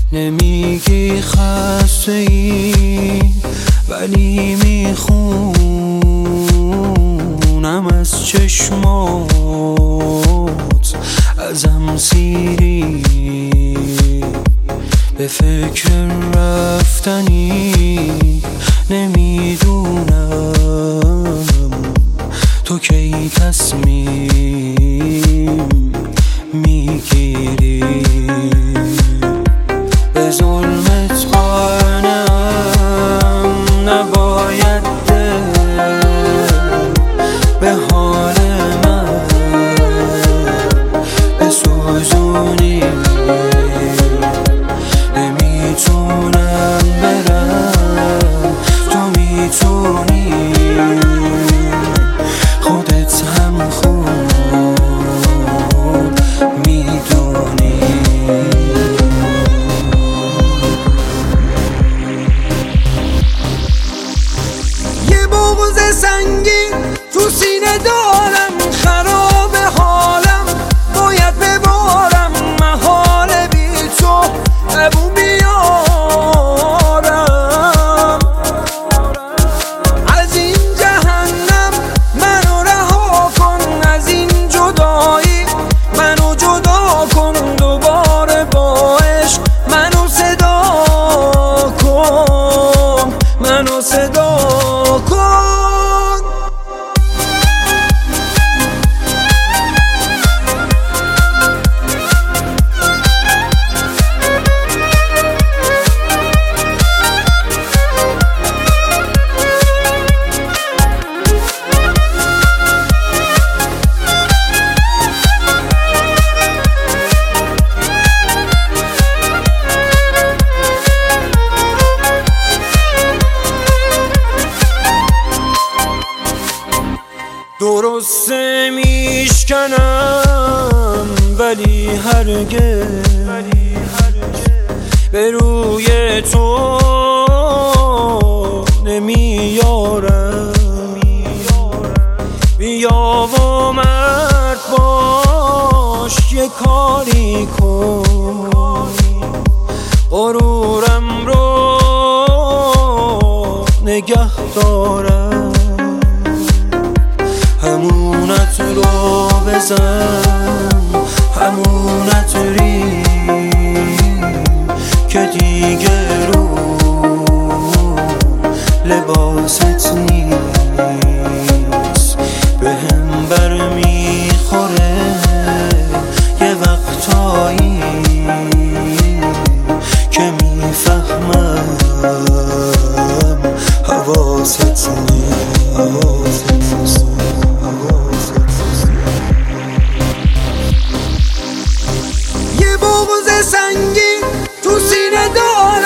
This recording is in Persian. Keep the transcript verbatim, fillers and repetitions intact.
نمیگی خسته ای ولی میخونم از چشمات، ازم سیری به فکر رفتنی. نمیدونم تو کی تصمیم میگیری. به ظلمت قانم نباید دل به حال من بسوزونی. نمیتونم برم تو میتونی، خودت هم خوب میدونی. یه بغض سنگین تو سینه دارم، خراب حالم باید ببارم، محال بی تو ابو بیارم. از این جهنم منو رها کن، از این جدایی منو جدا کن، دوباره با عشق منو صدا کن، منو صدا کن. درسته میشکنم ولی هرگز به روی تو نمیارم. بیا و مرد باش یه کاری کن، غرورم رو نگه دارم. همونت رو بزن، همونت ری که دیگه رو لباست نیست. به هم بر میخوره یه وقتایی که میفهمم حواست نیست. یه بغض سنگین تو سینه دارم،